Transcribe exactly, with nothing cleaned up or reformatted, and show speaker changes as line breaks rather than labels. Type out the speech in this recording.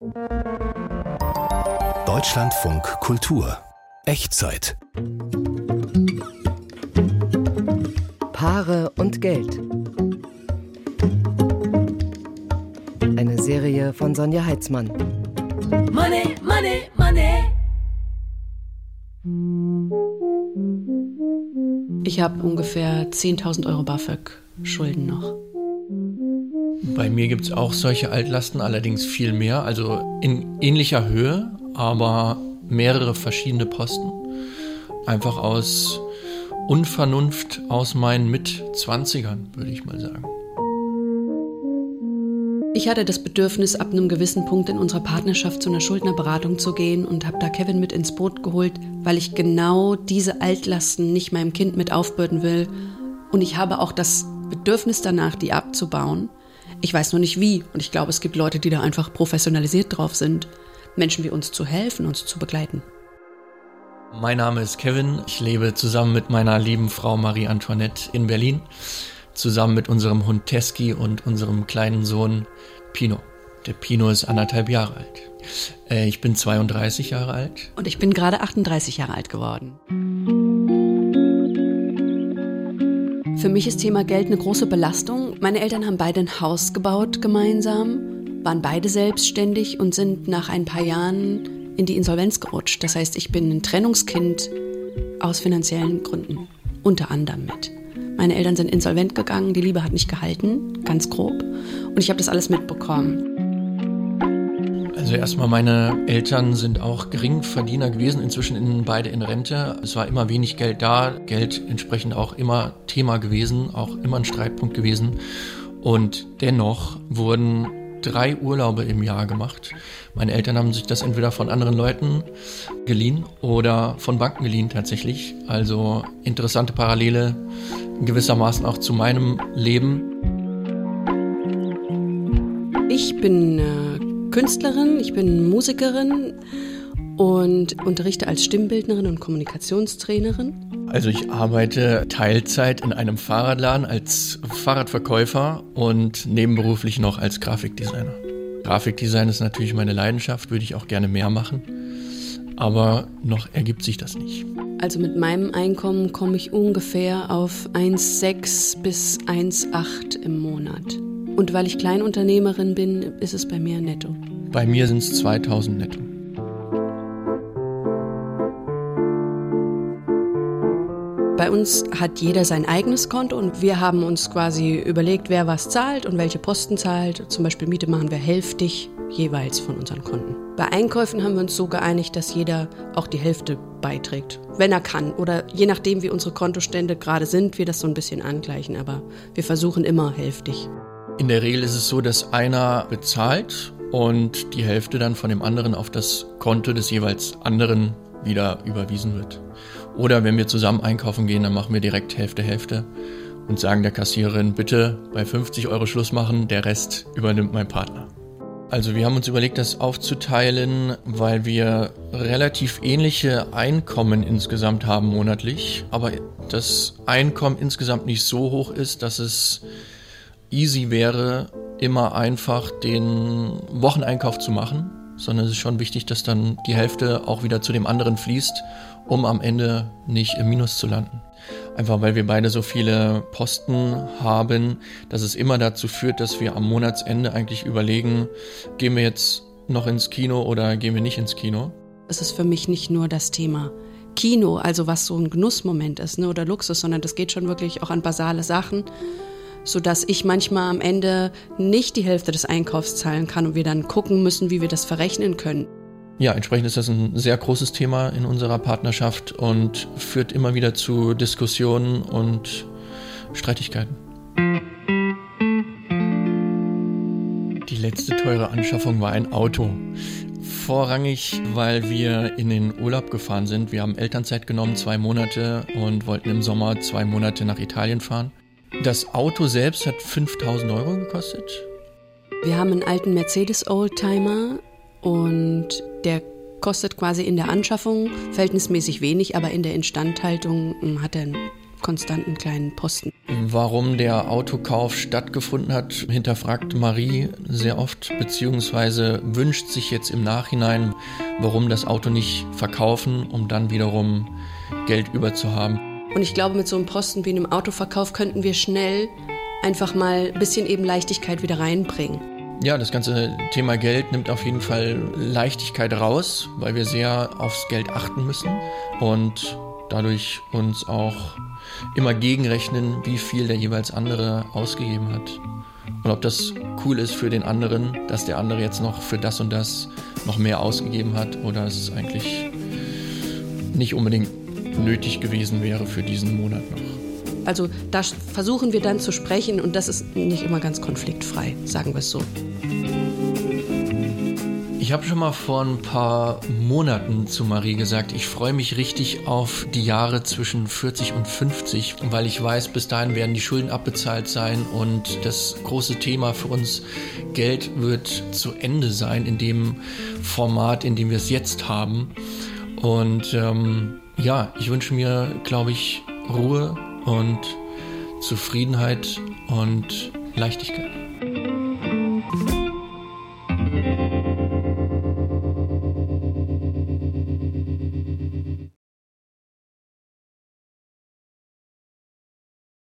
Deutschlandfunk Kultur. Echtzeit.
Paare und Geld. Eine Serie von Sonja Heitzmann.
Money, money, money.
Ich habe ungefähr zehntausend Euro BAföG-Schulden noch.
Bei mir gibt es auch solche Altlasten, allerdings viel mehr, also in ähnlicher Höhe, aber mehrere verschiedene Posten. Einfach aus Unvernunft aus meinen Mitzwanzigern, würde ich mal sagen.
Ich hatte das Bedürfnis, ab einem gewissen Punkt in unserer Partnerschaft zu einer Schuldnerberatung zu gehen und habe da Kevin mit ins Boot geholt, weil ich genau diese Altlasten nicht meinem Kind mit aufbürden will. Und ich habe auch das Bedürfnis danach, die abzubauen. Ich weiß nur nicht wie. Und ich glaube, es gibt Leute, die da einfach professionalisiert drauf sind, Menschen wie uns zu helfen, uns zu begleiten.
Mein Name ist Kevin. Ich lebe zusammen mit meiner lieben Frau Marie Antoinette in Berlin. Zusammen mit unserem Hund Teski und unserem kleinen Sohn Pino. Der Pino ist anderthalb Jahre alt. Äh, ich bin zweiunddreißig Jahre alt.
Und ich bin gerade achtunddreißig Jahre alt geworden. Für mich ist Thema Geld eine große Belastung. Meine Eltern haben beide ein Haus gebaut gemeinsam, waren beide selbstständig und sind nach ein paar Jahren in die Insolvenz gerutscht. Das heißt, ich bin ein Trennungskind aus finanziellen Gründen, unter anderem mit. Meine Eltern sind insolvent gegangen, die Liebe hat nicht gehalten, ganz grob. Und ich habe das alles mitbekommen.
Also erstmal, meine Eltern sind auch Geringverdiener gewesen, inzwischen in, beide in Rente. Es war immer wenig Geld da, Geld entsprechend auch immer Thema gewesen, auch immer ein Streitpunkt gewesen. Und dennoch wurden drei Urlaube im Jahr gemacht. Meine Eltern haben sich das entweder von anderen Leuten geliehen oder von Banken geliehen tatsächlich. Also interessante Parallele gewissermaßen auch zu meinem Leben.
Ich bin äh, Künstlerin, ich bin Musikerin und unterrichte als Stimmbildnerin und Kommunikationstrainerin.
Also ich arbeite Teilzeit in einem Fahrradladen als Fahrradverkäufer und nebenberuflich noch als Grafikdesigner. Grafikdesign ist natürlich meine Leidenschaft, würde ich auch gerne mehr machen, aber noch ergibt sich das nicht.
Also mit meinem Einkommen komme ich ungefähr auf eins Komma sechs bis eins Komma acht im Monat. Und weil ich Kleinunternehmerin bin, ist es bei mir netto.
Bei mir sind es zweitausend netto.
Bei uns hat jeder sein eigenes Konto und wir haben uns quasi überlegt, wer was zahlt und welche Posten zahlt. Zum Beispiel Miete machen wir hälftig jeweils von unseren Konten. Bei Einkäufen haben wir uns so geeinigt, dass jeder auch die Hälfte beiträgt, wenn er kann. Oder je nachdem, wie unsere Kontostände gerade sind, wir das so ein bisschen angleichen. Aber wir versuchen immer hälftig.
In der Regel ist es so, dass einer bezahlt und die Hälfte dann von dem anderen auf das Konto des jeweils anderen wieder überwiesen wird. Oder wenn wir zusammen einkaufen gehen, dann machen wir direkt Hälfte, Hälfte und sagen der Kassiererin, bitte bei fünfzig Euro Schluss machen, der Rest übernimmt mein Partner. Also wir haben uns überlegt, das aufzuteilen, weil wir relativ ähnliche Einkommen insgesamt haben monatlich, aber das Einkommen insgesamt nicht so hoch ist, dass es easy wäre, immer einfach den Wocheneinkauf zu machen, sondern es ist schon wichtig, dass dann die Hälfte auch wieder zu dem anderen fließt, um am Ende nicht im Minus zu landen. Einfach weil wir beide so viele Posten haben, dass es immer dazu führt, dass wir am Monatsende eigentlich überlegen, gehen wir jetzt noch ins Kino oder gehen wir nicht ins Kino?
Es ist für mich nicht nur das Thema Kino, also was so ein Genussmoment ist, ne, oder Luxus, sondern das geht schon wirklich auch an basale Sachen, sodass ich manchmal am Ende nicht die Hälfte des Einkaufs zahlen kann und wir dann gucken müssen, wie wir das verrechnen können.
Ja, entsprechend ist das ein sehr großes Thema in unserer Partnerschaft und führt immer wieder zu Diskussionen und Streitigkeiten. Die letzte teure Anschaffung war ein Auto. Vorrangig, weil wir in den Urlaub gefahren sind. Wir haben Elternzeit genommen, zwei Monate, und wollten im Sommer zwei Monate nach Italien fahren. Das Auto selbst hat fünftausend Euro gekostet. Wir
haben einen alten Mercedes Oldtimer und der kostet quasi in der Anschaffung verhältnismäßig wenig, aber in der Instandhaltung hat er konstanten kleinen Posten.
Warum der Autokauf stattgefunden hat, hinterfragt Marie sehr oft, beziehungsweise wünscht sich jetzt im Nachhinein, warum das Auto nicht verkaufen, um dann wiederum Geld über zu haben.
Und ich glaube, mit so einem Posten wie einem Autoverkauf könnten wir schnell einfach mal ein bisschen eben Leichtigkeit wieder reinbringen.
Ja, das ganze Thema Geld nimmt auf jeden Fall Leichtigkeit raus, weil wir sehr aufs Geld achten müssen und dadurch uns auch immer gegenrechnen, wie viel der jeweils andere ausgegeben hat. Und ob das cool ist für den anderen, dass der andere jetzt noch für das und das noch mehr ausgegeben hat oder es eigentlich nicht unbedingt nötig gewesen wäre für diesen Monat noch.
Also da versuchen wir dann zu sprechen und das ist nicht immer ganz konfliktfrei, sagen wir es so.
Ich habe schon mal vor ein paar Monaten zu Marie gesagt, ich freue mich richtig auf die Jahre zwischen vierzig und fünfzig, weil ich weiß, bis dahin werden die Schulden abbezahlt sein und das große Thema für uns Geld wird zu Ende sein in dem Format, in dem wir es jetzt haben. Und ähm, ja, ich wünsche mir, glaube ich, Ruhe und Zufriedenheit und Leichtigkeit.